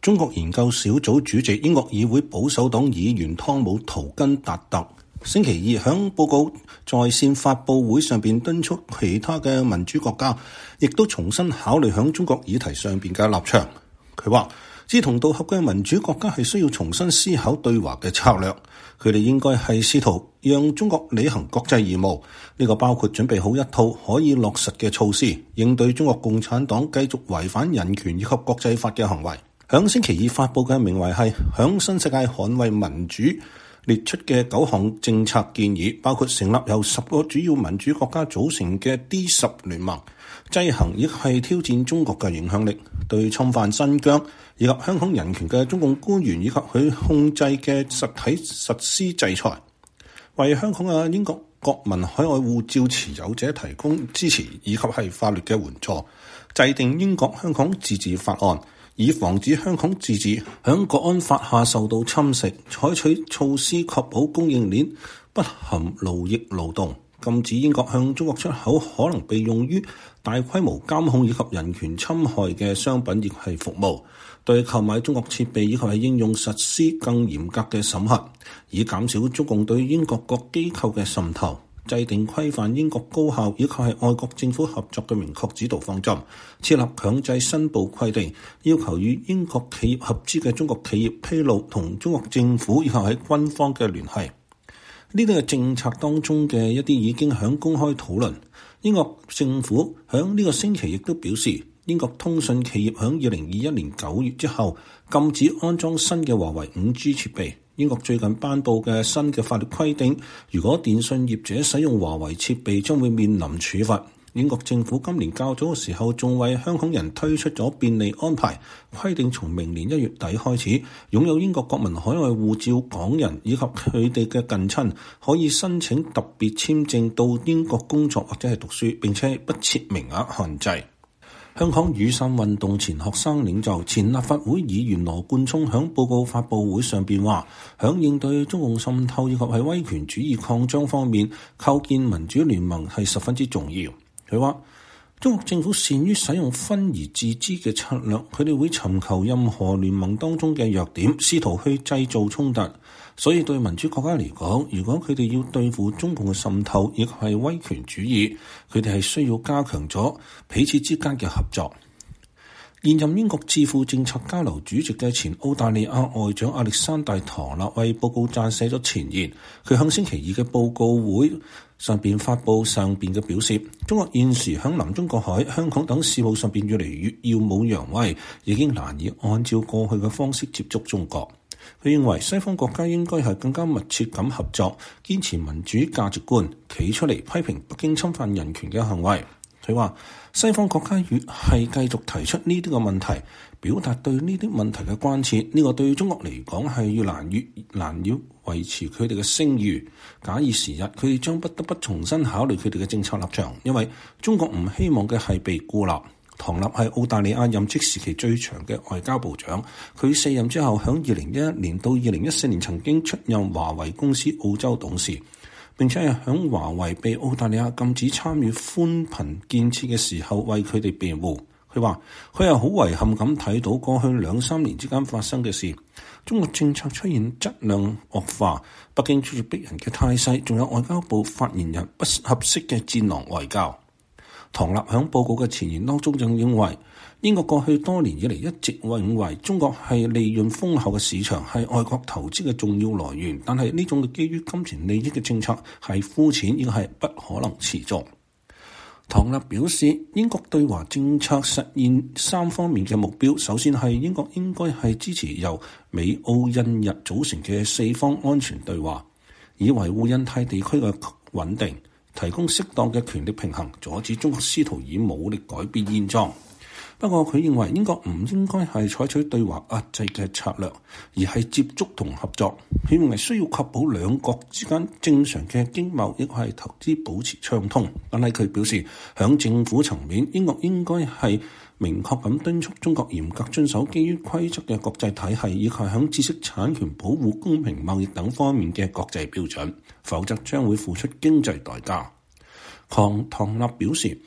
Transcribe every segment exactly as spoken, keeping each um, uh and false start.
中國研究小組主席英國議會保守黨議員湯姆圖根達特星期二喺報告在線發佈會上邊敦促其他嘅民主國家，亦都重新考慮喺中國議題上邊嘅立場。佢話，志同道合嘅民主國家係需要重新思考對華嘅策略，佢哋應該係試圖讓中國履行國際義務，呢個包括準備好一套可以落實嘅措施，應對中國共產黨繼續違反人權以及國際法嘅行為。響星期二發佈嘅名為係響新世界捍衛民主列出嘅九項政策建議，包括成立由十個主要民主國家組成嘅 D 十聯盟，制衡亦係挑戰中國嘅影響力，對侵犯新疆以及香港人權嘅中共官員以及佢控制嘅實體實施制裁，為香港嘅英國國民海外護照持有者提供支持以及係法律嘅援助，制定英國香港自治法案，以防止香港自治響國安法下受到侵蝕，採取措施確保供應鏈不含勞役勞動，禁止英國向中國出口可能被用於大規模監控以及人權侵害嘅商品亦係服務，對購買中國設備以及係應用實施更嚴格嘅審核，以減少中共對英國各機構嘅滲透，制定規範英國高校以及係外國政府合作嘅明確指導方針，設立強制申報規定，要求與英國企業合資嘅中國企業披露同中國政府以及喺軍方嘅聯繫。呢啲嘅政策當中嘅一啲已經響公開討論。英國政府響呢個星期亦都表示，英國通訊企業響二零二一年九月之後禁止安裝新嘅華為五 G 設備。英國最近頒布嘅新嘅法律規定，如果電信業者使用華為設備將會面臨處罰。英國政府今年較早嘅時候仲為香港人推出咗便利安排，規定從明年一月底開始，擁有英國國民海外護照港人以及佢哋嘅近親可以申請特別簽證到英國工作或者係讀書，並且不設名額限制。香港雨傘運動前學生領袖、前立法會議員羅冠聰響報告發佈會上邊話，響應對中共滲透以及係威權主義擴張方面，構建民主聯盟係十分之重要。佢話，中國政府善於使用分而治之嘅策略，佢哋會尋求任何聯盟當中嘅弱點，試圖去製造衝突。所以對民主國家嚟講，如果佢哋要對付中共嘅滲透，亦係威權主義，佢哋係需要加強咗彼此之間嘅合作。現任英國智庫政策交流主席嘅前澳大利亞外長亞歷山大·唐納為報告撰寫咗前言。佢向星期二嘅報告會上邊發布上邊嘅表示，中國現時響南中國海、香港等事務上邊越嚟越耀武揚威，已經難以按照過去嘅方式接觸中國。佢認為西方國家應該係更加密切咁合作，堅持民主價值觀，企出嚟批評北京侵犯人權嘅行為。佢話西方國家越係繼續提出呢啲個問題，表達對呢啲問題嘅關切，呢、這個對中國嚟講係越難越難要維持佢哋嘅聲譽。假以時日，佢哋將不得不重新考慮佢哋嘅政策立場，因為中國唔希望嘅係被孤立。唐納係澳大利亞任職時期最長嘅外交部長，佢卸任之後，響二零一一年到二零一四年曾經出任華為公司澳洲董事，並且係響華為被澳大利亞禁止參與寬頻建設嘅時候為佢哋辯護。佢話佢係好遺憾咁睇到過去兩三年之間發生嘅事，中國政策出現質量惡化，北京出現逼人嘅態勢，仲有外交部發言人不合適嘅戰狼外交。唐納響報告嘅前言當中就認為，英國過去多年以嚟一直認為中國係利潤豐厚嘅市場，係外國投資嘅重要來源，但係呢種嘅基於金錢利益嘅政策係膚淺，亦係不可能持續。唐納表示，英國對華政策實現三方面嘅目標，首先係英國應該係支持由美、澳、印、日組成嘅四方安全對話，以維護印太地區嘅穩定，提供適當嘅權力平衡，阻止中國試圖以武力改變現狀。不過佢認為英國唔應該係採取對華壓制嘅策略，而係接觸同合作。佢認為需要確保兩國之間正常嘅經貿亦係投資保持暢通。但係佢表示，響政府層面，英國應該係明確咁敦促中國嚴格遵守基於規則嘅國際體系，以及響知識產權保護、公平貿易等方面嘅國際標準，否則將會付出經濟代價。唐唐納表示，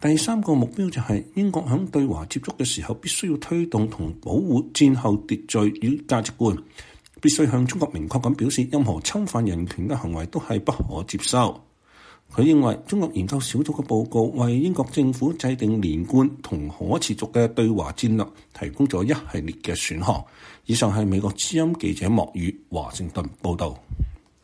第三個目標就係英國喺對華接觸嘅時候，必須要推動同保護戰後秩序與價值觀，必須向中國明確咁表示，任何侵犯人權嘅行為都係不可接受。佢認為中國研究小組嘅報告為英國政府制定連貫同可持續嘅對華戰略提供咗一系列嘅選項。以上係美國之音記者莫宇華盛頓報導。